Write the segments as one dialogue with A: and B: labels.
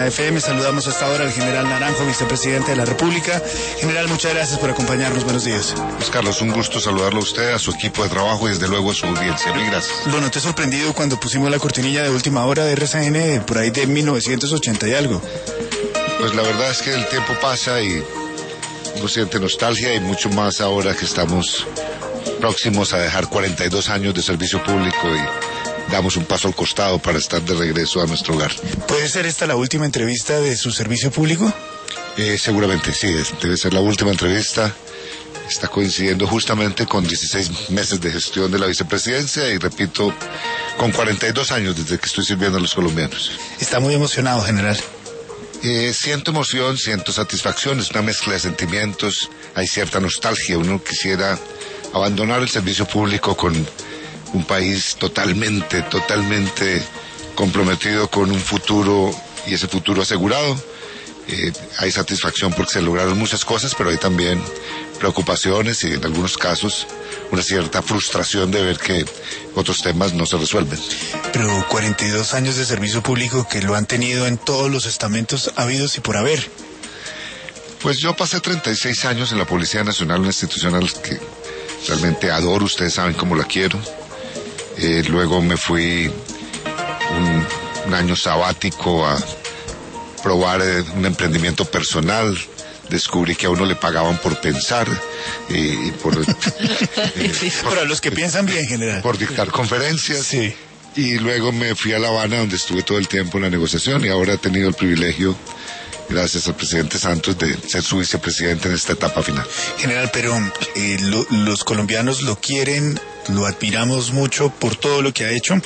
A: FM, saludamos hasta ahora al general Naranjo, vicepresidente de la República. General, muchas gracias por acompañarnos, buenos días.
B: Pues Carlos, un gusto saludarlo a usted, a su equipo de trabajo y desde luego a su audiencia. Mil gracias.
A: Lo noté sorprendido cuando pusimos la cortinilla de última hora de RCN, por ahí de 1980 y algo.
B: Pues la verdad es que el tiempo pasa y uno siente nostalgia y mucho más ahora que estamos próximos a dejar 42 años de servicio público y damos un paso al costado para estar de regreso a nuestro hogar.
A: ¿Puede ser esta la última entrevista de su servicio público?
B: Seguramente sí, debe ser la última entrevista. Está coincidiendo justamente con 16 meses de gestión de la vicepresidencia y, repito, con 42 años desde que estoy sirviendo a los colombianos.
A: Está muy emocionado, general.
B: Siento emoción, siento satisfacción, es una mezcla de sentimientos, hay cierta nostalgia. Uno quisiera abandonar el servicio público con un país totalmente comprometido con un futuro y ese futuro asegurado. Hay satisfacción porque se lograron muchas cosas, pero hay también preocupaciones y en algunos casos una cierta frustración de ver que otros temas no se resuelven.
A: Pero 42 años de servicio público que lo han tenido en todos los estamentos habidos y por haber.
B: Pues yo pasé 36 años en la Policía Nacional, una institución que realmente adoro, ustedes saben cómo la quiero. Luego me fui un año sabático a probar un emprendimiento personal. Descubrí que a uno le pagaban por pensar y por
A: para los que piensan bien, general.
B: Por dictar conferencias.
A: Sí.
B: Y luego me fui a La Habana, donde estuve todo el tiempo en la negociación y ahora he tenido el privilegio, gracias al presidente Santos, de ser su vicepresidente en esta etapa final.
A: General, pero los colombianos lo quieren, lo admiramos mucho por todo lo que ha hecho.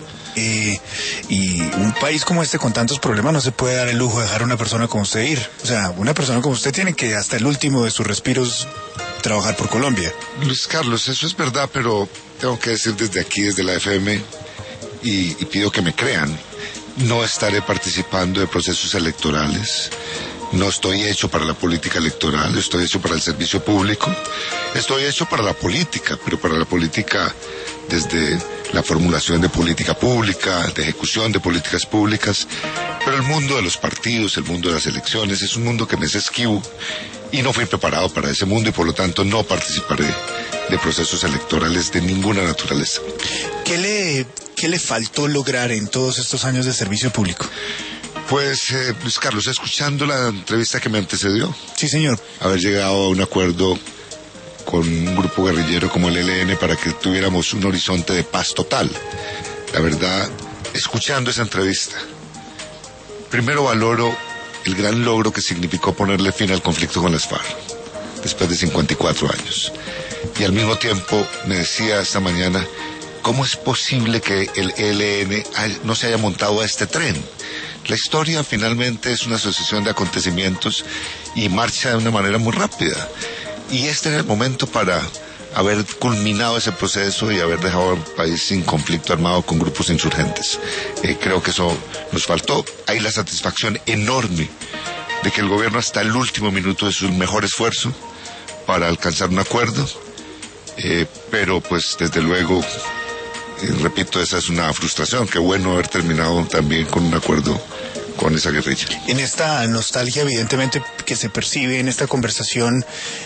A: Y un país como este con tantos problemas no se puede dar el lujo de dejar a una persona como usted ir. O sea, una persona como usted tiene que hasta el último de sus respiros trabajar por Colombia.
B: Luis Carlos, eso es verdad, pero tengo que decir desde aquí, desde la FM, y pido que me crean, no estaré participando de procesos electorales. No estoy hecho para la política electoral, estoy hecho para el servicio público, estoy hecho para la política, pero para la política desde la formulación de política pública, de ejecución de políticas públicas, pero el mundo de los partidos, el mundo de las elecciones, es un mundo que me es esquivo y no fui preparado para ese mundo y por lo tanto no participaré de procesos electorales de ninguna naturaleza.
A: ¿Qué le faltó lograr en todos estos años de servicio público?
B: Pues, Luis Carlos, escuchando la entrevista que me antecedió.
A: Sí, señor.
B: Haber llegado a un acuerdo con un grupo guerrillero como el ELN para que tuviéramos un horizonte de paz total. La verdad, escuchando esa entrevista, primero valoro el gran logro que significó ponerle fin al conflicto con las FARC, después de 54 años. Y al mismo tiempo me decía esta mañana, ¿cómo es posible que el ELN no se haya montado a este tren? La historia finalmente es una sucesión de acontecimientos y marcha de una manera muy rápida. Y este era el momento para haber culminado ese proceso y haber dejado al país sin conflicto armado con grupos insurgentes. Creo que eso nos faltó. Hay la satisfacción enorme de que el gobierno hasta el último minuto de su mejor esfuerzo para alcanzar un acuerdo. Pero pues desde luego, repito, esa es una frustración. Qué bueno haber terminado también con un acuerdo con esa guerrilla.
A: En esta nostalgia evidentemente que se percibe en esta conversación,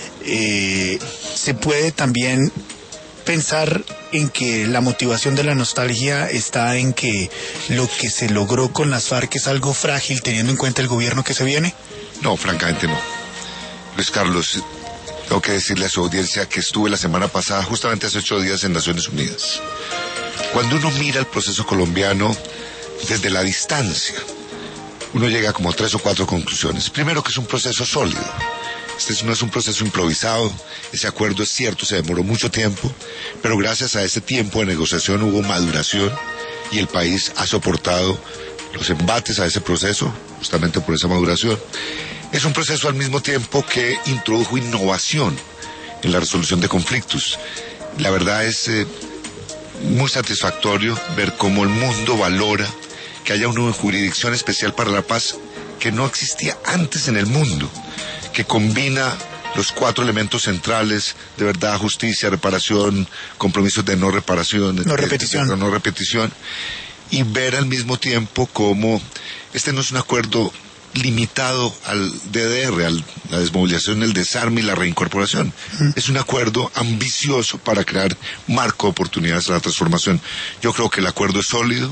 A: se puede también pensar en que la motivación de la nostalgia está en que lo que se logró con las FARC es algo frágil teniendo en cuenta el gobierno que se viene.
B: No, francamente no. Luis Carlos, tengo que decirle a su audiencia que estuve la semana pasada, justamente hace 8 días, en Naciones Unidas. Cuando uno mira el proceso colombiano desde la distancia, uno llega como a 3 o 4 conclusiones. Primero, que es un proceso sólido. Este no es un proceso improvisado. Ese acuerdo, es cierto, se demoró mucho tiempo, pero gracias a ese tiempo de negociación hubo maduración y el país ha soportado los embates a ese proceso, justamente por esa maduración. Es un proceso al mismo tiempo que introdujo innovación en la resolución de conflictos. La verdad es muy satisfactorio ver cómo el mundo valora que haya una jurisdicción especial para la paz que no existía antes en el mundo, que combina los 4 elementos centrales de verdad, justicia, reparación, compromisos de no reparación,
A: no repetición.
B: no repetición, y ver al mismo tiempo cómo este no es un acuerdo limitado al DDR, a la desmovilización, el desarme y la reincorporación. Es un acuerdo ambicioso para crear marco de oportunidades a la transformación. Yo creo que el acuerdo es sólido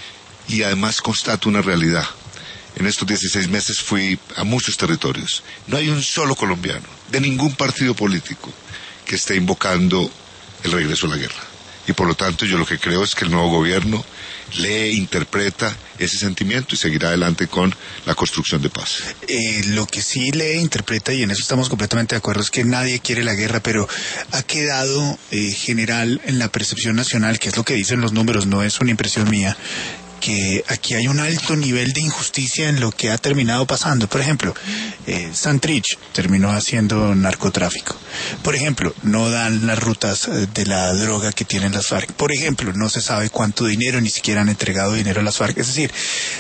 B: y además constata una realidad. En estos 16 meses fui a muchos territorios. No hay un solo colombiano, de ningún partido político, que esté invocando el regreso a la guerra. Y por lo tanto yo lo que creo es que el nuevo gobierno lee, interpreta ese sentimiento y seguirá adelante con la construcción de paz.
A: Lo que sí lee, interpreta, y en eso estamos completamente de acuerdo, es que nadie quiere la guerra, pero ha quedado general en la percepción nacional, que es lo que dicen los números, no es una impresión mía, que aquí hay un alto nivel de injusticia en lo que ha terminado pasando. Por ejemplo, Santrich terminó haciendo narcotráfico. Por ejemplo, no dan las rutas de la droga que tienen las FARC. Por ejemplo, no se sabe cuánto dinero, ni siquiera han entregado dinero a las FARC. Es decir,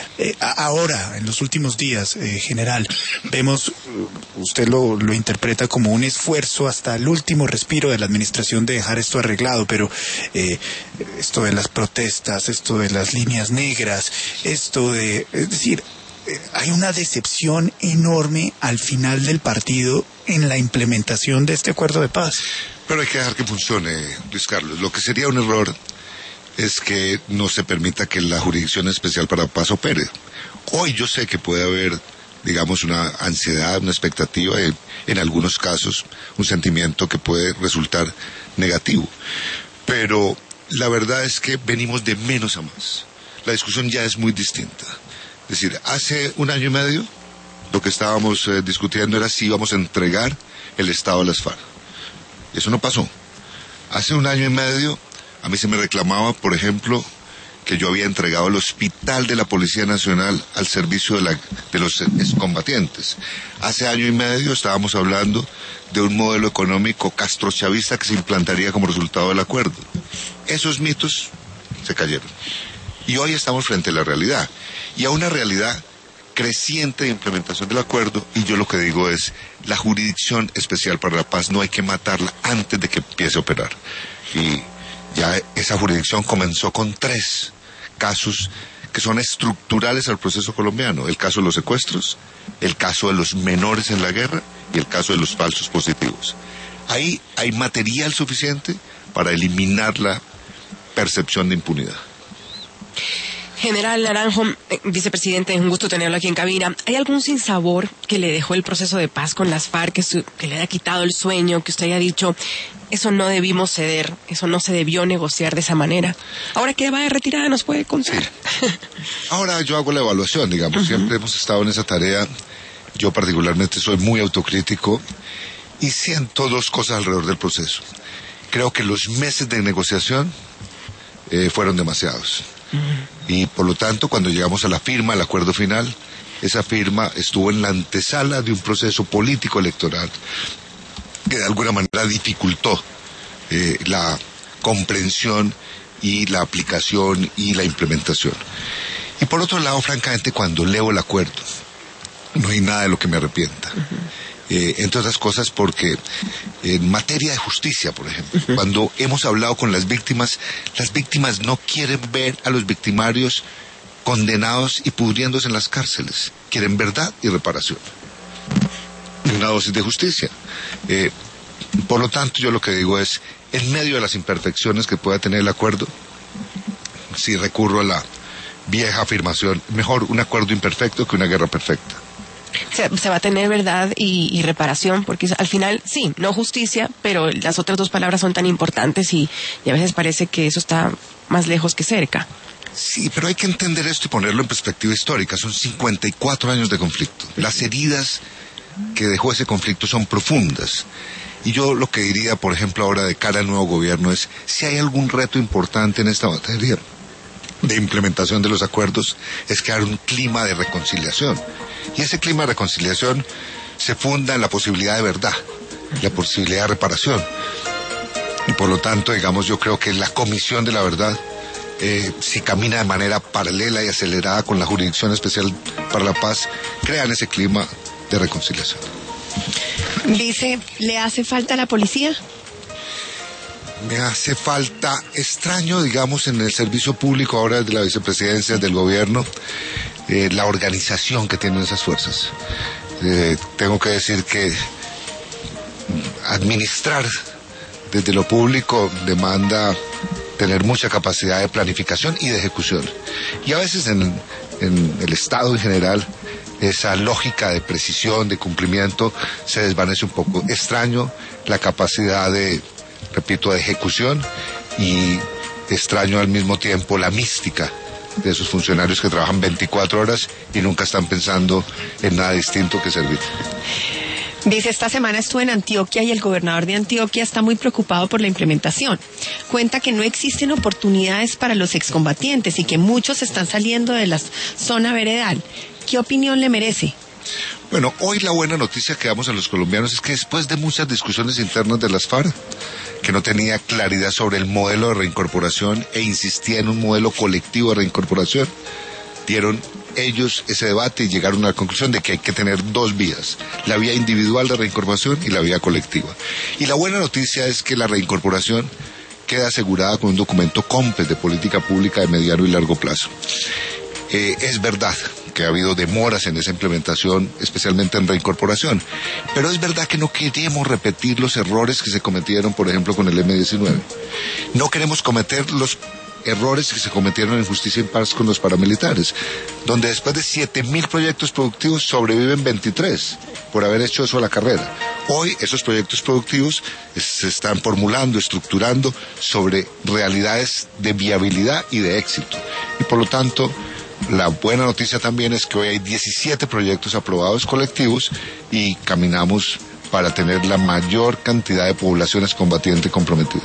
A: ahora, en los últimos días, general, vemos, usted lo interpreta como un esfuerzo hasta el último respiro de la administración de dejar esto arreglado, pero esto de las protestas, esto de las líneas negras, es decir, hay una decepción enorme al final del partido en la implementación de este acuerdo de paz.
B: Pero hay que dejar que funcione, Luis Carlos. Lo que sería un error es que no se permita que la Jurisdicción Especial para la Paz opere. Hoy yo sé que puede haber, digamos, una ansiedad, una expectativa, en algunos casos, un sentimiento que puede resultar negativo. Pero la verdad es que venimos de menos a más. La discusión ya es muy distinta. Es decir, hace un año y medio lo que estábamos discutiendo era si íbamos a entregar el Estado a las FARC. Eso no pasó. Hace un año y medio a mí se me reclamaba, por ejemplo, que yo había entregado el hospital de la Policía Nacional al servicio de los excombatientes. Hace año y medio estábamos hablando de un modelo económico castrochavista que se implantaría como resultado del acuerdo. Esos mitos se cayeron. Y hoy estamos frente a la realidad, y a una realidad creciente de implementación del acuerdo, y yo lo que digo es, la Jurisdicción Especial para la Paz no hay que matarla antes de que empiece a operar. Y ya esa jurisdicción comenzó con 3 casos que son estructurales al proceso colombiano: el caso de los secuestros, el caso de los menores en la guerra y el caso de los falsos positivos. Ahí hay material suficiente para eliminar la percepción de impunidad.
C: General Naranjo, vicepresidente, un gusto tenerlo aquí en cabina. ¿Hay algún sinsabor que le dejó el proceso de paz con las FARC, que le haya quitado el sueño, que usted haya dicho, eso no debimos ceder, eso no se debió negociar de esa manera? Ahora que va de retirada, ¿nos puede contar?
B: Sí. Ahora yo hago la evaluación, digamos, siempre hemos estado en esa tarea. Yo particularmente soy muy autocrítico y siento 2 cosas alrededor del proceso. Creo que los meses de negociación fueron demasiados. Y por lo tanto, cuando llegamos a la firma, al acuerdo final, esa firma estuvo en la antesala de un proceso político electoral que de alguna manera dificultó la comprensión y la aplicación y la implementación. Y por otro lado, francamente, cuando leo el acuerdo, no hay nada de lo que me arrepienta. Entre otras cosas porque en materia de justicia, por ejemplo, cuando hemos hablado con las víctimas no quieren ver a los victimarios condenados y pudriéndose en las cárceles. Quieren verdad y reparación. Y una dosis de justicia. Por lo tanto, yo lo que digo es, en medio de las imperfecciones que pueda tener el acuerdo, si recurro a la vieja afirmación, mejor un acuerdo imperfecto que una guerra perfecta.
C: Se va a tener verdad y reparación, porque al final, sí, no justicia, pero las otras 2 palabras son tan importantes y a veces parece que eso está más lejos que cerca.
B: Sí, pero hay que entender esto y ponerlo en perspectiva histórica. Son 54 años de conflicto. Las heridas que dejó ese conflicto son profundas. Y yo lo que diría, por ejemplo, ahora de cara al nuevo gobierno es, si hay algún reto importante en esta materia de implementación de los acuerdos, es crear un clima de reconciliación. Y ese clima de reconciliación se funda en la posibilidad de verdad, la posibilidad de reparación. Y por lo tanto, digamos, yo creo que la Comisión de la Verdad, si camina de manera paralela y acelerada con la Jurisdicción Especial para la Paz, crean ese clima de reconciliación.
D: Vice, ¿le hace falta la policía?
B: Me hace falta, extraño, digamos, en el servicio público ahora de la vicepresidencia, del gobierno, la organización que tienen esas fuerzas. Tengo que decir que administrar desde lo público demanda tener mucha capacidad de planificación y de ejecución. Y a veces en el Estado en general, esa lógica de precisión, de cumplimiento, se desvanece un poco. Extraño la capacidad de, repito, de ejecución, y extraño al mismo tiempo la mística de esos funcionarios que trabajan 24 horas y nunca están pensando en nada distinto que servir.
D: Dice, esta semana estuve en Antioquia y el gobernador de Antioquia está muy preocupado por la implementación. Cuenta que no existen oportunidades para los excombatientes y que muchos están saliendo de la zona veredal. ¿Qué opinión le merece?
B: Bueno, hoy la buena noticia que damos a los colombianos es que después de muchas discusiones internas de las FARC, que no tenía claridad sobre el modelo de reincorporación e insistía en un modelo colectivo de reincorporación, dieron ellos ese debate y llegaron a la conclusión de que hay que tener dos vías, la vía individual de reincorporación y la vía colectiva. Y la buena noticia es que la reincorporación queda asegurada con un documento COMPES de política pública de mediano y largo plazo. Es verdad que ha habido demoras en esa implementación, especialmente en reincorporación, pero es verdad que no queremos repetir los errores que se cometieron, por ejemplo, con el M-19. No queremos cometer los errores que se cometieron en Justicia en Paz con los paramilitares, donde después de 7.000 proyectos productivos sobreviven 23 por haber hecho eso a la carrera. Hoy esos proyectos productivos se están formulando, estructurando sobre realidades de viabilidad y de éxito. Y por lo tanto, la buena noticia también es que hoy hay 17 proyectos aprobados colectivos y caminamos para tener la mayor cantidad de poblaciones combatientes comprometidas.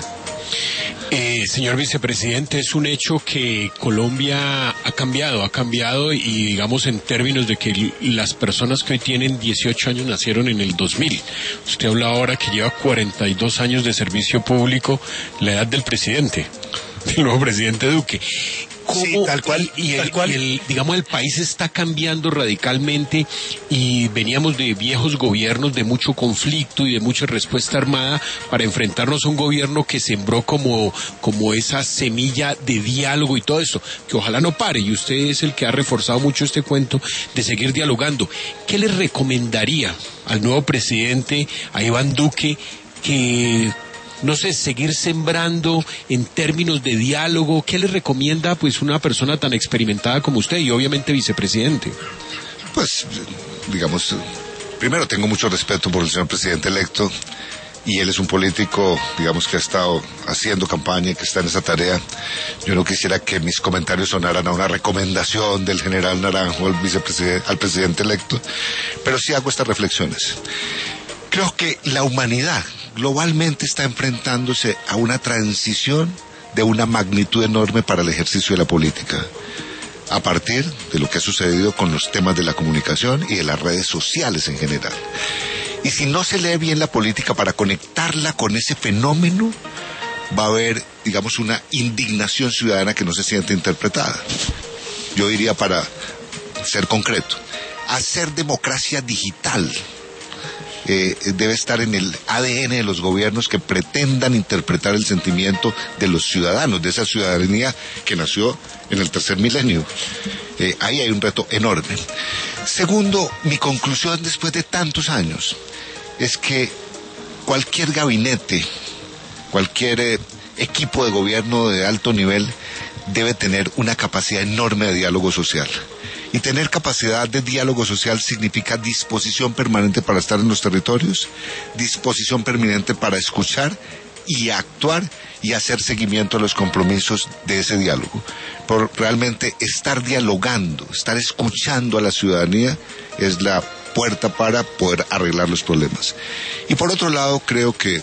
E: Señor vicepresidente, es un hecho que Colombia ha cambiado y digamos en términos de que las personas que hoy tienen 18 años nacieron en el 2000. Usted habla ahora que lleva 42 años de servicio público, la edad del presidente, del nuevo presidente Duque.
A: Sí, tal cual.
E: Digamos, el país está cambiando radicalmente y veníamos de viejos gobiernos de mucho conflicto y de mucha respuesta armada para enfrentarnos a un gobierno que sembró como esa semilla de diálogo y todo eso, que ojalá no pare, y usted es el que ha reforzado mucho este cuento de seguir dialogando. ¿Qué le recomendaría al nuevo presidente, a Iván Duque, que no sé, seguir sembrando en términos de diálogo? ¿Qué le recomienda pues una persona tan experimentada como usted y obviamente vicepresidente?
B: Pues, digamos, primero tengo mucho respeto por el señor presidente electo, y él es un político, digamos, que ha estado haciendo campaña y que está en esa tarea. Yo no quisiera que mis comentarios sonaran a una recomendación del general Naranjo al presidente electo, pero sí hago estas reflexiones. Creo que la humanidad globalmente está enfrentándose a una transición de una magnitud enorme para el ejercicio de la política, a partir de lo que ha sucedido con los temas de la comunicación y de las redes sociales en general. Y si no se lee bien la política para conectarla con ese fenómeno, va a haber, digamos, una indignación ciudadana que no se siente interpretada. Yo diría, para ser concreto, hacer democracia digital debe estar en el ADN de los gobiernos que pretendan interpretar el sentimiento de los ciudadanos, de esa ciudadanía que nació en el tercer milenio. Ahí hay un reto enorme. Segundo, mi conclusión después de tantos años es que cualquier gabinete, cualquier equipo de gobierno de alto nivel debe tener una capacidad enorme de diálogo social. Y tener capacidad de diálogo social significa disposición permanente para estar en los territorios, disposición permanente para escuchar y actuar y hacer seguimiento a los compromisos de ese diálogo. Por realmente estar dialogando, estar escuchando a la ciudadanía es la puerta para poder arreglar los problemas. Y por otro lado, creo que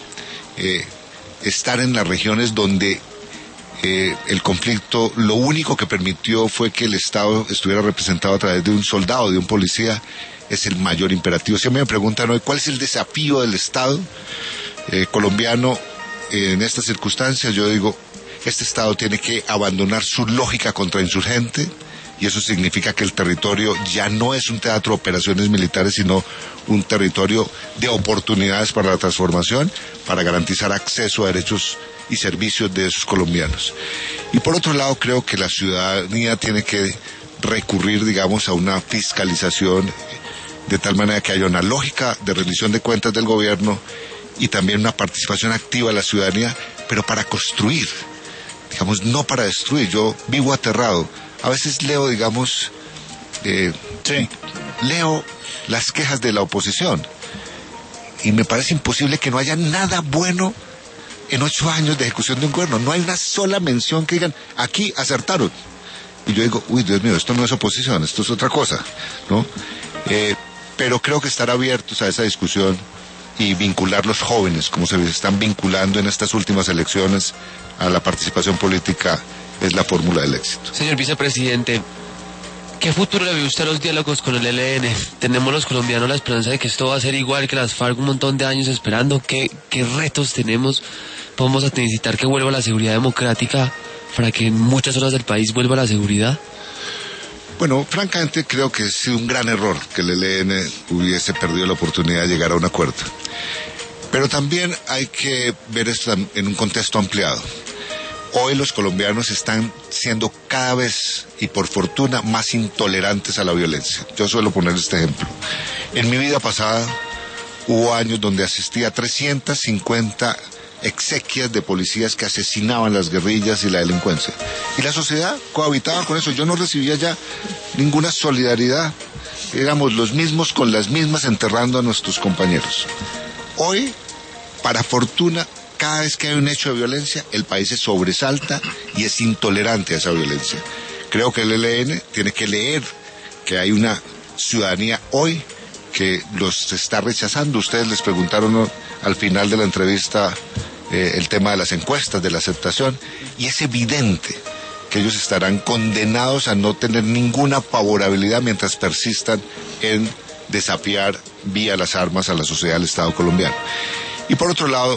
B: estar en las regiones donde el conflicto lo único que permitió fue que el Estado estuviera representado a través de un soldado, de un policía, es el mayor imperativo. Si me preguntan hoy cuál es el desafío del Estado colombiano en estas circunstancias, yo digo, este Estado tiene que abandonar su lógica contrainsurgente, y eso significa que el territorio ya no es un teatro de operaciones militares, sino un territorio de oportunidades para la transformación, para garantizar acceso a derechos y servicios de esos colombianos. Y por otro lado, creo que la ciudadanía tiene que recurrir, digamos, a una fiscalización de tal manera que haya una lógica de rendición de cuentas del gobierno y también una participación activa de la ciudadanía, pero para construir, digamos, no para destruir. Yo vivo aterrado. A veces leo, digamos, leo las quejas de la oposición y me parece imposible que no haya nada bueno en 8 años de ejecución de un gobierno. No hay una sola mención que digan, aquí acertaron. Y yo digo, uy, Dios mío, esto no es oposición, esto es otra cosa, ¿no? Pero creo que estar abiertos a esa discusión y vincular los jóvenes, como se están vinculando en estas últimas elecciones a la participación política, es la fórmula del éxito.
F: Señor vicepresidente, ¿qué futuro le ve usted a los diálogos con el ELN? Tenemos los colombianos la esperanza de que esto va a ser igual que las FARC, un montón de años esperando. ¿Qué retos tenemos? ¿Vamos a necesitar que vuelva la seguridad democrática para que en muchas zonas del país vuelva la seguridad?
B: Bueno, francamente creo que ha sido un gran error que el ELN hubiese perdido la oportunidad de llegar a un acuerdo. Pero también hay que ver esto en un contexto ampliado. Hoy los colombianos están siendo cada vez, y por fortuna, más intolerantes a la violencia. Yo suelo poner este ejemplo. En mi vida pasada hubo años donde asistí a 350 exequias de policías que asesinaban las guerrillas y la delincuencia. Y la sociedad cohabitaba con eso. Yo no recibía ya ninguna solidaridad. Éramos los mismos con las mismas enterrando a nuestros compañeros. Hoy, para fortuna, cada vez que hay un hecho de violencia, el país se sobresalta y es intolerante a esa violencia. Creo que el ELN tiene que leer que hay una ciudadanía hoy que los está rechazando. Ustedes les preguntaron al final de la entrevista el tema de las encuestas, de la aceptación, y es evidente que ellos estarán condenados a no tener ninguna favorabilidad mientras persistan en desafiar vía las armas a la sociedad del Estado colombiano. Y por otro lado,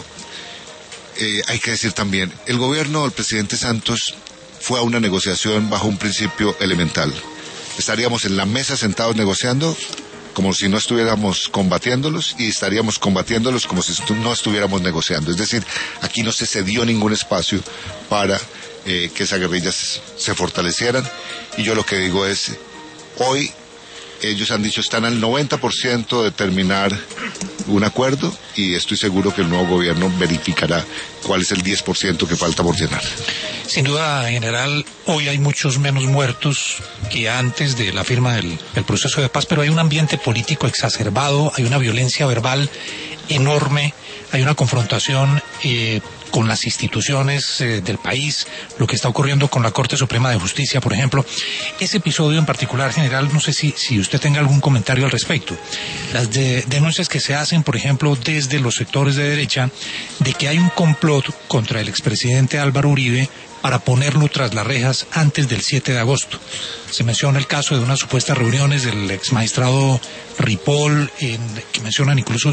B: hay que decir también, el gobierno del presidente Santos fue a una negociación bajo un principio elemental. Estaríamos en la mesa sentados negociando como si no estuviéramos combatiéndolos, y estaríamos combatiéndolos como si no estuviéramos negociando. Es decir, aquí no se cedió ningún espacio para que esas guerrillas se fortalecieran, y yo lo que digo es, hoy ellos han dicho están al 90% de terminar un acuerdo, y estoy seguro que el nuevo gobierno verificará cuál es el 10% que falta por llenar.
G: Sin duda, general, hoy hay muchos menos muertos que antes de la firma del proceso de paz, pero hay un ambiente político exacerbado, hay una violencia verbal enorme, hay una confrontación con las instituciones del país, lo que está ocurriendo con la Corte Suprema de Justicia, por ejemplo. Ese episodio en particular, general, no sé si usted tenga algún comentario al respecto. Las denuncias que se hacen, por ejemplo, desde los sectores de derecha, de que hay un complot contra el expresidente Álvaro Uribe para ponerlo tras las rejas antes del 7 de agosto. Se menciona el caso de unas supuestas reuniones del exmagistrado Ripoll, que mencionan incluso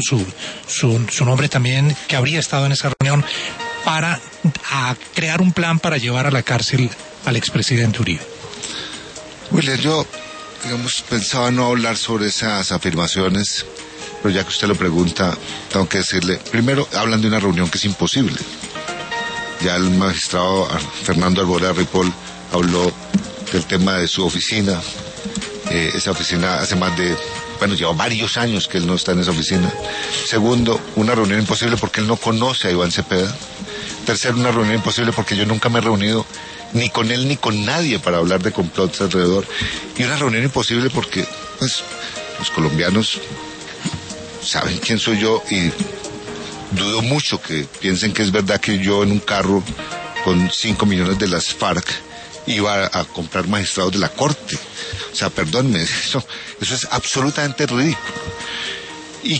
G: su nombre también, que habría estado en esa reunión, para crear un plan para llevar a la cárcel al expresidente Uribe.
B: William, yo, pensaba no hablar sobre esas afirmaciones, pero ya que usted lo pregunta, tengo que decirle, primero, hablan de una reunión que es imposible. Ya el magistrado Fernando Alborada Ripoll habló del tema de su oficina. Esa oficina hace lleva varios años que él no está en esa oficina. Segundo, una reunión imposible porque él no conoce a Iván Cepeda. Tercero, una reunión imposible porque yo nunca me he reunido ni con él ni con nadie para hablar de complots alrededor. Y una reunión imposible porque, los colombianos saben quién soy yo, y dudo mucho que piensen que es verdad que yo en un carro con 5 millones de las FARC iba a comprar magistrados de la Corte. O sea, perdónme, eso es absolutamente ridículo. ¿Y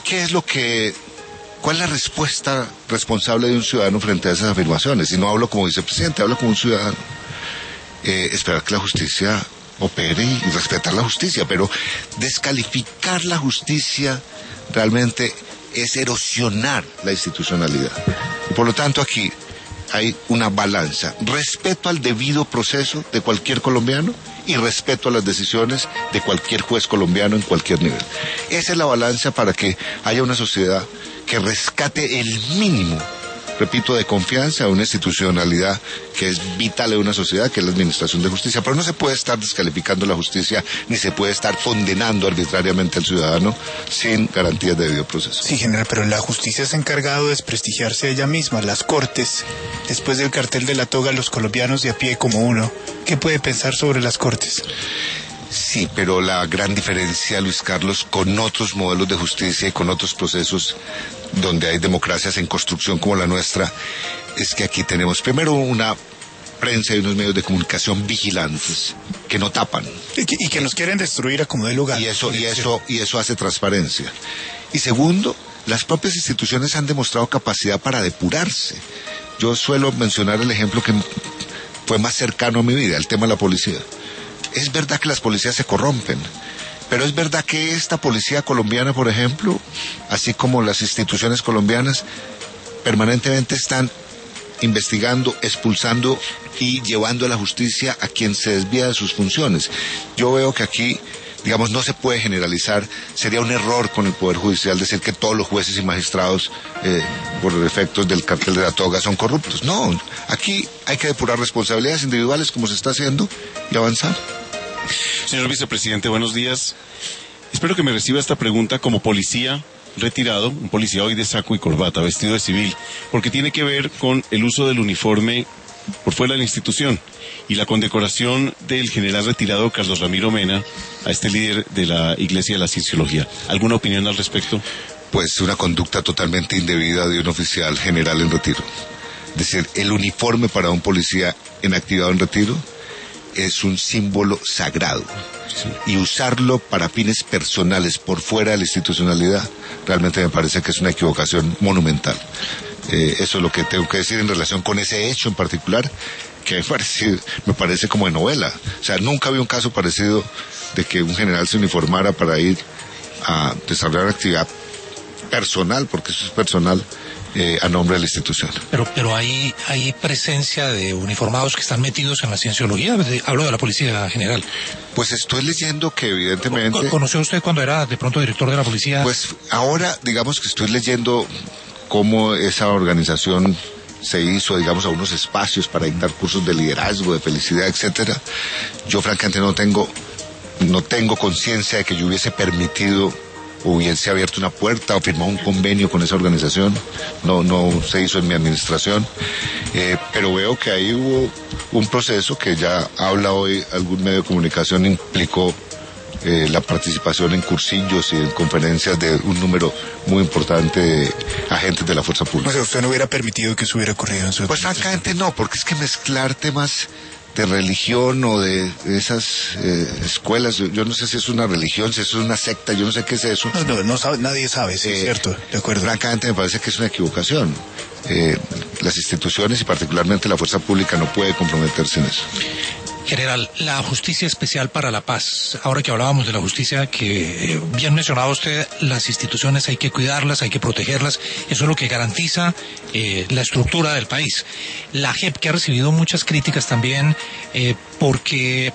B: cuál es la respuesta responsable de un ciudadano frente a esas afirmaciones? Y no hablo como vicepresidente, hablo como un ciudadano. Esperar que la justicia opere y respetar la justicia, pero descalificar la justicia realmente es erosionar la institucionalidad. Y por lo tanto aquí hay una balanza. Respeto al debido proceso de cualquier colombiano y respeto a las decisiones de cualquier juez colombiano en cualquier nivel. Esa es la balanza para que haya una sociedad que rescate el mínimo repito, de confianza a una institucionalidad que es vital en una sociedad, que es la administración de justicia. Pero no se puede estar descalificando la justicia, ni se puede estar condenando arbitrariamente al ciudadano sin garantías de debido proceso.
A: Sí, general, pero la justicia se ha encargado de desprestigiarse a ella misma. Las Cortes, después del cartel de la toga, los colombianos de a pie como uno, ¿qué puede pensar sobre las Cortes?
B: Sí, pero la gran diferencia, Luis Carlos, con otros modelos de justicia y con otros procesos donde hay democracias en construcción como la nuestra, es que aquí tenemos primero una prensa y unos medios de comunicación vigilantes que no tapan.
A: Y que nos quieren destruir a como dé lugar.
B: Y eso hace transparencia. Y segundo, las propias instituciones han demostrado capacidad para depurarse. Yo suelo mencionar el ejemplo que fue más cercano a mi vida, el tema de la policía. Es verdad que las policías se corrompen, pero es verdad que esta policía colombiana, por ejemplo, así como las instituciones colombianas, permanentemente están investigando, expulsando y llevando a la justicia a quien se desvía de sus funciones. Yo veo que aquí, digamos, no se puede generalizar. Sería un error con el Poder Judicial decir que todos los jueces y magistrados, por efectos del cartel de la toga, son corruptos. No, aquí hay que depurar responsabilidades individuales como se está haciendo y avanzar.
H: Señor vicepresidente, buenos días. Espero que me reciba esta pregunta como policía retirado, un policía hoy de saco y corbata, vestido de civil, porque tiene que ver con el uso del uniforme por fuera de la institución y la condecoración del general retirado Carlos Ramiro Mena a este líder de la Iglesia de la Cienciología. ¿Alguna opinión al respecto?
B: Pues una conducta totalmente indebida de un oficial general en retiro. Es decir, el uniforme para un policía en actividad o en retiro es un símbolo sagrado. Sí. Y usarlo para fines personales por fuera de la institucionalidad realmente me parece que es una equivocación monumental. Eso es lo que tengo que decir en relación con ese hecho en particular, que me parece como de novela. O sea, nunca había un caso parecido de que un general se uniformara para ir a desarrollar actividad personal, porque eso es personal, a nombre de la institución.
G: Pero hay presencia de uniformados que están metidos en la cienciología. Hablo de la Policía General.
B: Pues estoy leyendo que evidentemente...
G: ¿Conoció usted cuando era de pronto director de la policía?
B: Pues ahora, digamos que estoy leyendo cómo esa organización se hizo, digamos, a unos espacios para dictar cursos de liderazgo, de felicidad, etcétera. Yo francamente no tengo conciencia de que yo hubiese permitido hubiese abierto una puerta o firmado un convenio con esa organización. No se hizo en mi administración, pero veo que ahí hubo un proceso que ya habla hoy algún medio de comunicación, implicó la participación en cursillos y en conferencias de un número muy importante de agentes de la fuerza pública.
A: O sea, ¿usted no hubiera permitido que eso hubiera ocurrido en su
B: Pues francamente no, porque es que mezclar temas de religión o de esas escuelas, yo no sé si es una religión, si es una secta, yo no sé qué es eso.
A: No sabe, nadie sabe, sí, es cierto, de acuerdo.
B: Francamente me parece que es una equivocación. Las instituciones y particularmente la fuerza pública no puede comprometerse en eso.
G: General, la Justicia Especial para la Paz, ahora que hablábamos de la justicia, que bien mencionaba usted, las instituciones hay que cuidarlas, hay que protegerlas, eso es lo que garantiza la estructura del país. La JEP, que ha recibido muchas críticas también, porque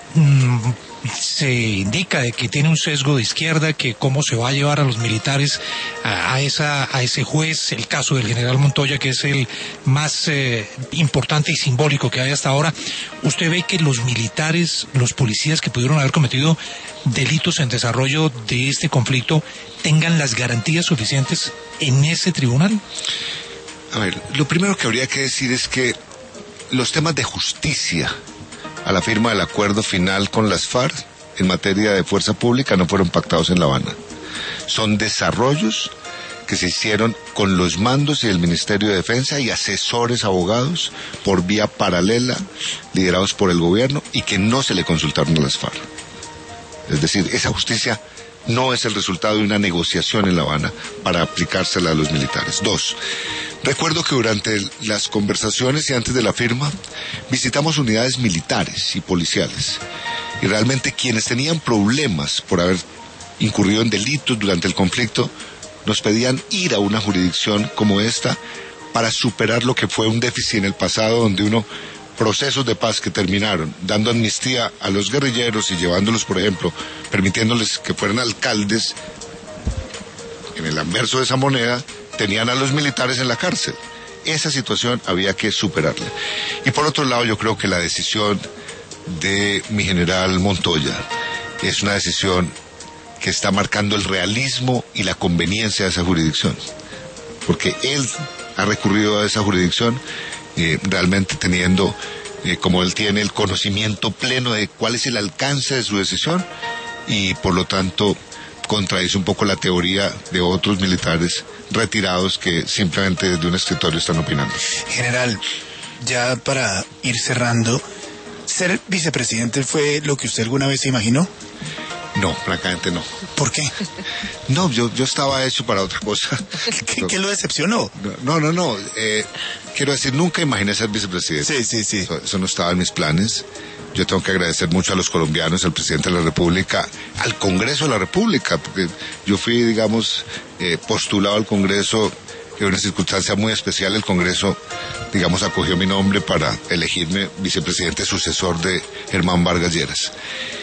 G: se indica de que tiene un sesgo de izquierda, que cómo se va a llevar a los militares a ese juez, el caso del general Montoya, que es el más importante y simbólico que hay hasta ahora. ¿Usted ve que los militares, los policías que pudieron haber cometido delitos en desarrollo de este conflicto tengan las garantías suficientes en ese tribunal?
B: A ver, lo primero que habría que decir es que los temas de justicia a la firma del acuerdo final con las FARC en materia de fuerza pública no fueron pactados en La Habana. Son desarrollos que se hicieron con los mandos y el Ministerio de Defensa y asesores abogados por vía paralela, liderados por el gobierno, y que no se le consultaron a las FARC. Es decir, esa justicia no es el resultado de una negociación en La Habana para aplicársela a los militares. 2. Recuerdo que durante las conversaciones y antes de la firma visitamos unidades militares y policiales, y realmente quienes tenían problemas por haber incurrido en delitos durante el conflicto nos pedían ir a una jurisdicción como esta para superar lo que fue un déficit en el pasado, donde procesos de paz que terminaron dando amnistía a los guerrilleros y llevándolos, por ejemplo, permitiéndoles que fueran alcaldes, en el anverso de esa moneda tenían a los militares en la cárcel. esa situación había que superarla. Y por otro lado, yo creo que la decisión de mi general Montoya es una decisión que está marcando el realismo y la conveniencia de esa jurisdicción, porque él ha recurrido a esa jurisdicción realmente teniendo, como él tiene, el conocimiento pleno de cuál es el alcance de su decisión, y por lo tanto contradice un poco la teoría de otros militares retirados que simplemente desde un escritorio están opinando.
A: General, ya para ir cerrando, ¿ser vicepresidente fue lo que usted alguna vez se imaginó?
B: No, francamente no.
A: ¿Por qué?
B: No, yo estaba hecho para otra cosa.
A: ¿Qué lo decepcionó?
B: No. Quiero decir, nunca imaginé ser vicepresidente.
A: Sí.
B: Eso no estaba en mis planes. Yo tengo que agradecer mucho a los colombianos, al presidente de la República, al Congreso de la República, porque yo fui, digamos, postulado al Congreso en una circunstancia muy especial. El Congreso, digamos, acogió mi nombre para elegirme vicepresidente sucesor de Germán Vargas Lleras.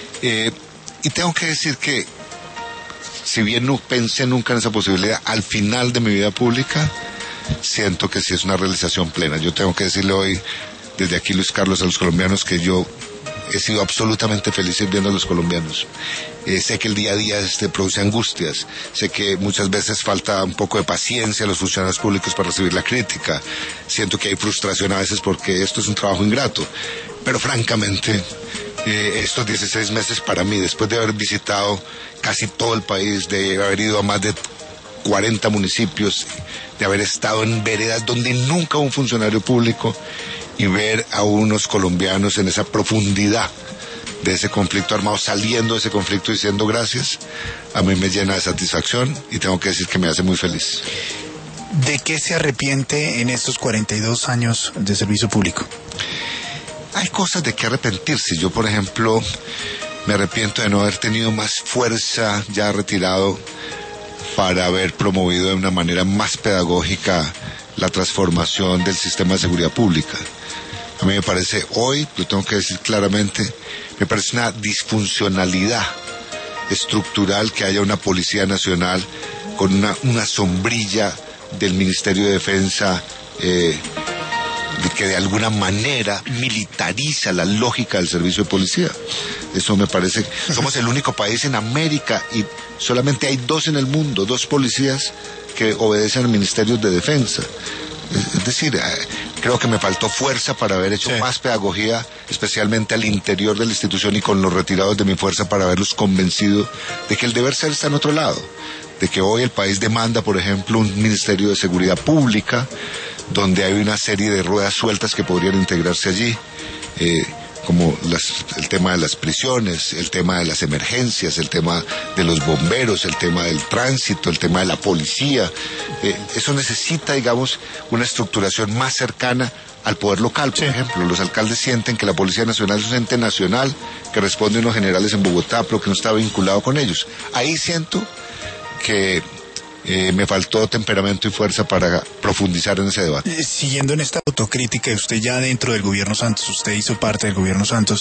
B: Y tengo que decir que, si bien no pensé nunca en esa posibilidad, al final de mi vida pública, siento que sí es una realización plena. Yo tengo que decirle hoy, desde aquí, Luis Carlos, a los colombianos, que yo he sido absolutamente feliz sirviendo a los colombianos. Sé que el día a día produce angustias, sé que muchas veces falta un poco de paciencia a los funcionarios públicos para recibir la crítica, siento que hay frustración a veces porque esto es un trabajo ingrato, pero francamente, estos 16 meses para mí, después de haber visitado casi todo el país, de haber ido a más de 40 municipios, de haber estado en veredas donde nunca un funcionario público, y ver a unos colombianos en esa profundidad de ese conflicto armado, saliendo de ese conflicto diciendo gracias, a mí me llena de satisfacción y tengo que decir que me hace muy feliz.
A: ¿De qué se arrepiente en estos 42 años de servicio público?
B: Hay cosas de que arrepentirse. Yo, por ejemplo, me arrepiento de no haber tenido más fuerza ya retirado para haber promovido de una manera más pedagógica la transformación del sistema de seguridad pública. A mí me parece, hoy, lo tengo que decir claramente, me parece una disfuncionalidad estructural que haya una Policía Nacional con una sombrilla del Ministerio de Defensa que de alguna manera militariza la lógica del servicio de policía. Eso me parece. Somos el único país en América y solamente hay 2 en el mundo, 2 policías que obedecen al Ministerio de Defensa. Es decir, creo que me faltó fuerza para haber hecho más pedagogía, especialmente al interior de la institución y con los retirados de mi fuerza, para haberlos convencido de que el deber ser está en otro lado, de que hoy el país demanda, por ejemplo, un Ministerio de Seguridad Pública, donde hay una serie de ruedas sueltas que podrían integrarse allí, como el tema de las prisiones, el tema de las emergencias, el tema de los bomberos, el tema del tránsito, el tema de la policía. Eso necesita, digamos, una estructuración más cercana al poder local. Por ejemplo, los alcaldes sienten que la Policía Nacional es un ente nacional que responde a unos generales en Bogotá, pero que no está vinculado con ellos. Ahí siento que me faltó temperamento y fuerza para profundizar en ese debate.
A: Siguiendo en esta autocrítica, usted ya dentro del gobierno Santos, usted hizo parte del gobierno Santos,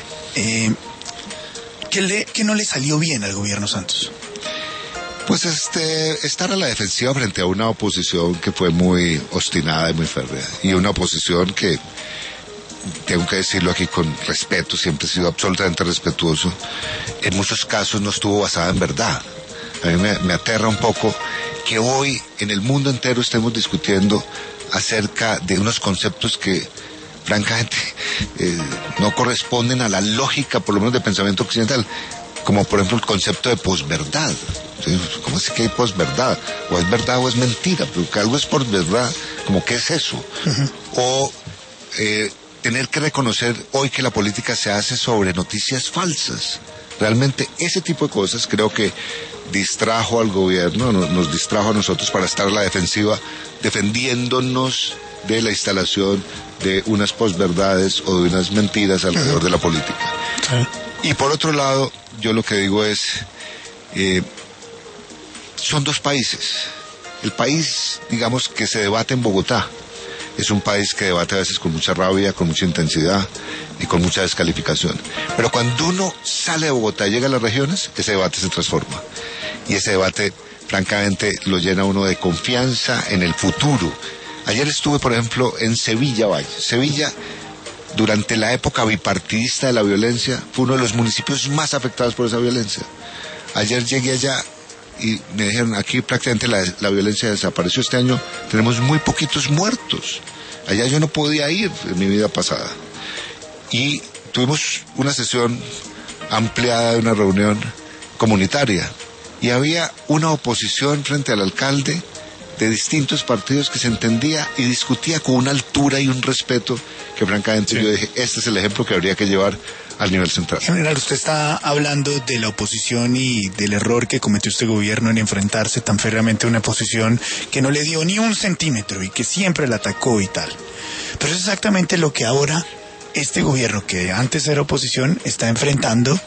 A: ¿qué no le salió bien al gobierno Santos?
B: Pues estar a la defensiva frente a una oposición que fue muy obstinada y muy férrea, y una oposición que, tengo que decirlo aquí con respeto, siempre he sido absolutamente respetuoso, en muchos casos no estuvo basada en verdad. A mí me aterra un poco que hoy en el mundo entero estemos discutiendo acerca de unos conceptos que francamente no corresponden a la lógica, por lo menos de pensamiento occidental, como por ejemplo el concepto de posverdad. ¿Cómo es que hay posverdad? O es verdad o es mentira, pero que algo es posverdad, como ¿qué es eso? O tener que reconocer hoy que la política se hace sobre noticias falsas. Realmente ese tipo de cosas creo que distrajo al gobierno, nos distrajo a nosotros para estar a la defensiva, defendiéndonos de la instalación de unas posverdades o de unas mentiras alrededor de la política. Y por otro lado, yo lo que digo es, son 2 países. El país, digamos, que se debate en Bogotá, es un país que debate a veces con mucha rabia, con mucha intensidad y con mucha descalificación. Pero cuando uno sale de Bogotá y llega a las regiones, ese debate se transforma. Y ese debate, francamente, lo llena uno de confianza en el futuro. Ayer estuve, por ejemplo, en Sevilla, Valle. Sevilla, durante la época bipartidista de la violencia, fue uno de los municipios más afectados por esa violencia. Ayer llegué allá y me dijeron, aquí prácticamente la violencia desapareció. Este año tenemos muy poquitos muertos. Allá yo no podía ir en mi vida pasada. Y tuvimos una sesión ampliada de una reunión comunitaria. Y había una oposición frente al alcalde de distintos partidos que se entendía y discutía con una altura y un respeto que francamente yo dije, este es el ejemplo que habría que llevar al nivel central.
A: General, usted está hablando de la oposición y del error que cometió este gobierno en enfrentarse tan férreamente a una oposición que no le dio ni un centímetro y que siempre la atacó y tal. Pero es exactamente lo que ahora este gobierno, que antes era oposición, está enfrentando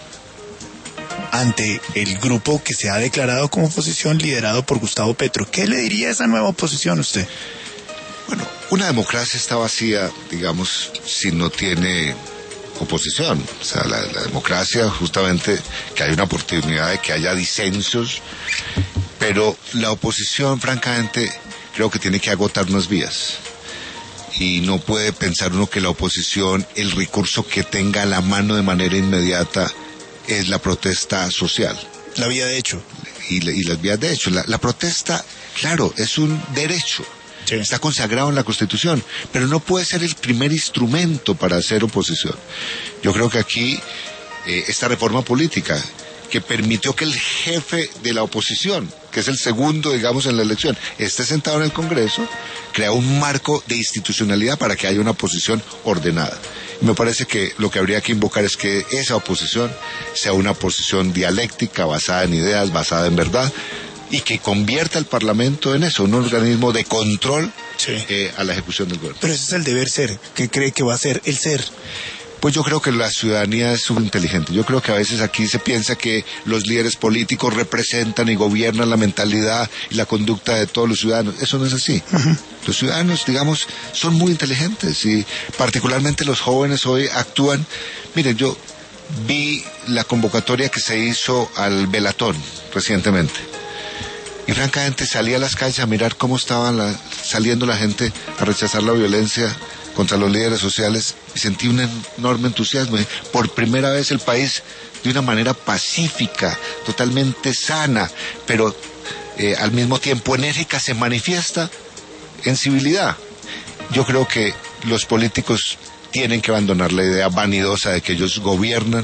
A: ante el grupo que se ha declarado como oposición liderado por Gustavo Petro. ¿Qué le diría a esa nueva oposición usted?
B: Bueno, una democracia está vacía, digamos, si no tiene oposición. O sea, la democracia, justamente, que hay una oportunidad de que haya disensos, pero la oposición, francamente, creo que tiene que agotar unas vías. Y no puede pensar uno que la oposición, el recurso que tenga a la mano de manera inmediata, es la protesta social.
A: La vía de hecho.
B: Y las vías de hecho. La protesta, claro, es un derecho. Sí. Está consagrado en la Constitución, pero no puede ser el primer instrumento para hacer oposición. Yo creo que aquí esta reforma política que permitió que el jefe de la oposición, que es el segundo, digamos, en la elección, esté sentado en el Congreso, crea un marco de institucionalidad para que haya una oposición ordenada. Me parece que lo que habría que invocar es que esa oposición sea una oposición dialéctica, basada en ideas, basada en verdad, y que convierta al Parlamento en eso, un organismo de control a la ejecución del gobierno.
A: Pero ese es el deber ser. ¿Qué cree que va a ser el ser?
B: Pues yo creo que la ciudadanía es inteligente. Yo creo que a veces aquí se piensa que los líderes políticos representan y gobiernan la mentalidad y la conducta de todos los ciudadanos. Eso no es así. Uh-huh. Los ciudadanos, digamos, son muy inteligentes y particularmente los jóvenes hoy actúan. Miren, yo vi la convocatoria que se hizo al Velatón recientemente y francamente salí a las calles a mirar cómo estaban saliendo la gente a rechazar la violencia contra los líderes sociales y sentí un enorme entusiasmo. Por primera vez el país, de una manera pacífica, totalmente sana, pero al mismo tiempo enérgica, se manifiesta en civilidad. Yo creo que los políticos tienen que abandonar la idea vanidosa de que ellos gobiernan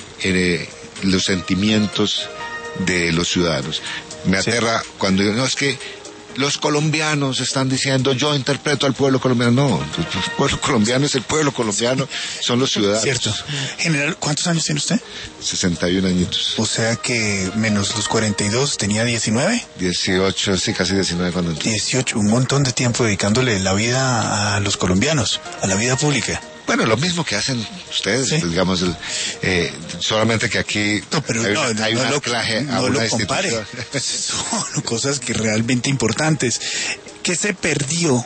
B: los sentimientos de los ciudadanos. Me aterra cuando digo, no, es que los colombianos están diciendo, yo interpreto al pueblo colombiano. No, el pueblo colombiano es el pueblo colombiano, son los ciudadanos.
A: Cierto. General, ¿cuántos años tiene usted?
B: 61 añitos.
A: O sea que menos los 42, ¿tenía 19?
B: 18, sí, casi 19 cuando entré.
A: 18, un montón de tiempo dedicándole la vida a los colombianos, a la vida pública.
B: Bueno, lo mismo que hacen ustedes, pues, digamos, solamente que aquí hay un anclaje a una institución.
A: Son cosas que realmente importantes. ¿Qué se perdió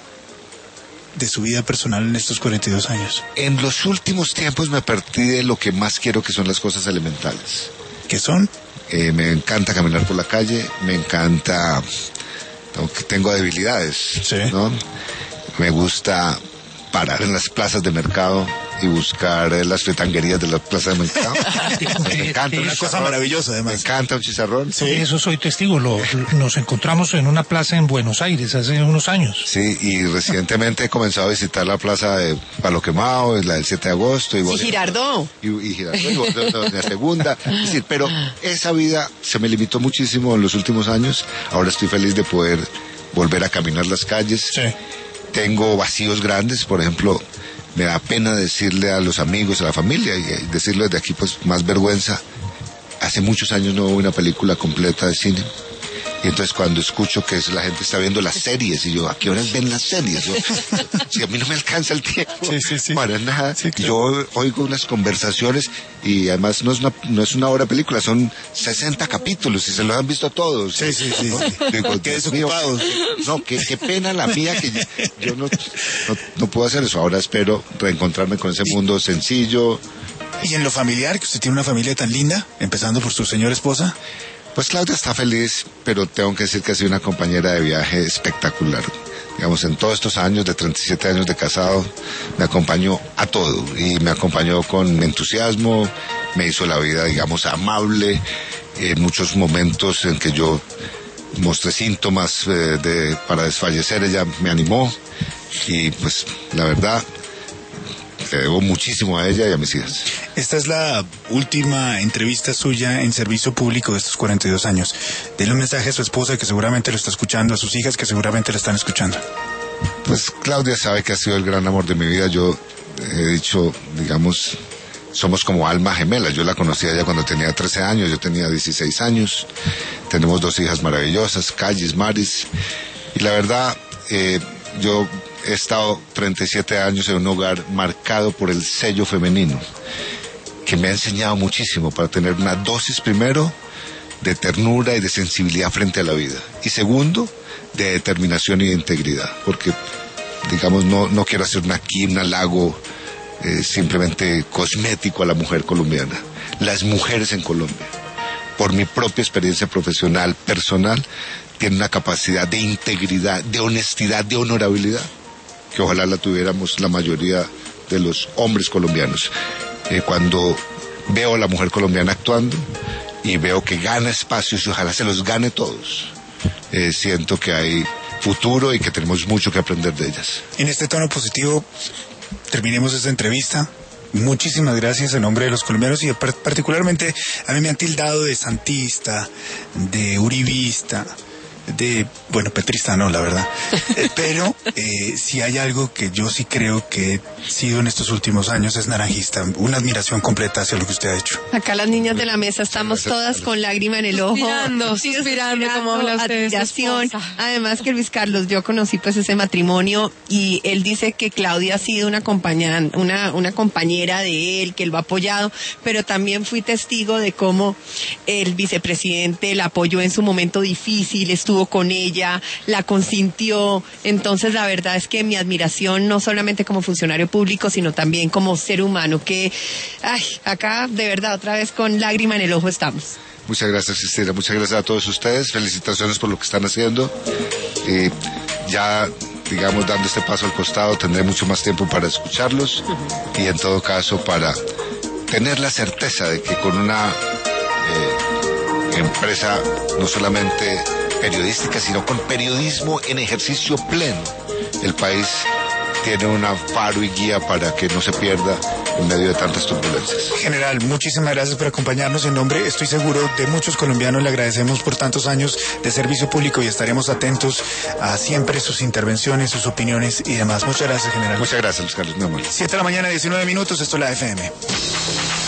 A: de su vida personal en estos 42 años?
B: En los últimos tiempos me perdí de lo que más quiero, que son las cosas elementales.
A: ¿Qué son?
B: Me encanta caminar por la calle, me encanta, aunque tengo debilidades, ¿no? Me gusta parar en las plazas de mercado y buscar las fretanguerías de las plazas de mercado. Me encanta
A: una cosa maravillosa, además.
B: Me encanta un chicharrón.
G: Sí, eso soy testigo. Nos encontramos en una plaza en Buenos Aires hace unos años.
B: Sí, y recientemente he comenzado a visitar la plaza de Palo Quemado, la del 7 de agosto. Y
D: Girardot.
B: Y Girardot, la segunda. Es decir, pero esa vida se me limitó muchísimo en los últimos años. Ahora estoy feliz de poder volver a caminar las calles.
A: Sí.
B: Tengo vacíos grandes, por ejemplo, me da pena decirle a los amigos, a la familia, y decirlo desde aquí, pues más vergüenza. Hace muchos años no hubo una película completa de cine. Y entonces cuando escucho que la gente está viendo las series, y yo, ¿a qué horas ven las series? Si a mí no me alcanza el tiempo para nada. Sí, claro. Yo oigo unas conversaciones y además no es una hora de película, son 60 capítulos y se los han visto todos.
A: Sí.
B: ¿No? Digo, qué desocupados. No, qué pena la mía que yo no puedo hacer eso. Ahora espero reencontrarme con ese mundo sencillo.
A: ¿Y en lo familiar, que usted tiene una familia tan linda, empezando por su señora esposa?
B: Pues Claudia está feliz, pero tengo que decir que ha sido una compañera de viaje espectacular. digamos, en todos estos años, de 37 años de casado, me acompañó a todo y me acompañó con entusiasmo, me hizo la vida, digamos, amable. En muchos momentos en que yo mostré síntomas para desfallecer, ella me animó y pues la verdad le debo muchísimo a ella y a mis hijas.
A: Esta es la última entrevista suya en servicio público de estos 42 años. Dele un mensaje a su esposa que seguramente lo está escuchando, a sus hijas que seguramente lo están escuchando.
B: Pues Claudia sabe que ha sido el gran amor de mi vida. Yo he dicho, digamos, somos como alma gemela. Yo la conocí a ella cuando tenía 13 años, yo tenía 16 años. Tenemos 2 hijas maravillosas, Callis, Maris. Y la verdad, yo he estado 37 años en un hogar marcado por el sello femenino, que me ha enseñado muchísimo para tener una dosis, primero, de ternura y de sensibilidad frente a la vida. Y segundo, de determinación y de integridad. Porque, digamos, no quiero hacer aquí un halago simplemente cosmético a la mujer colombiana. Las mujeres en Colombia, por mi propia experiencia profesional, personal, tienen una capacidad de integridad, de honestidad, de honorabilidad, que ojalá la tuviéramos la mayoría de los hombres colombianos. Cuando veo a la mujer colombiana actuando y veo que gana espacios y ojalá se los gane todos, siento que hay futuro y que tenemos mucho que aprender de ellas.
A: En este tono positivo terminemos esta entrevista. Muchísimas gracias en nombre de los colombianos y particularmente a mí me han tildado de santista, de uribista, petrista no, la verdad. Pero si hay algo que yo sí creo que he sido en estos últimos años es naranjista. Una admiración completa hacia lo que usted ha hecho.
D: Acá las niñas de la mesa estamos todas con lágrima en el ojo.
C: Suspirando, como habla usted de su
D: admiración.
C: esposa.
D: Además que Luis Carlos, yo conocí pues ese matrimonio y él dice que Claudia ha sido una compañera de él, que él lo ha apoyado, pero también fui testigo de cómo el vicepresidente la apoyó en su momento difícil, estuvo con ella, la consintió. Entonces la verdad es que mi admiración no solamente como funcionario público, sino también como ser humano, que acá de verdad otra vez con lágrima en el ojo estamos.
B: Muchas gracias, Cristina, muchas gracias a todos ustedes, felicitaciones por lo que están haciendo. Ya, digamos, dando este paso al costado, tendré mucho más tiempo para escucharlos y en todo caso para tener la certeza de que con una empresa no solamente periodística, sino con periodismo en ejercicio pleno, el país tiene un faro y guía para que no se pierda en medio de tantas turbulencias.
A: General, muchísimas gracias por acompañarnos. En nombre, estoy seguro, de muchos colombianos, le agradecemos por tantos años de servicio público y estaremos atentos a siempre sus intervenciones, sus opiniones y demás. Muchas gracias, general.
B: Muchas gracias, Luis Carlos, mi amor.
A: 7 de la mañana, 19 minutos, esto es la FM.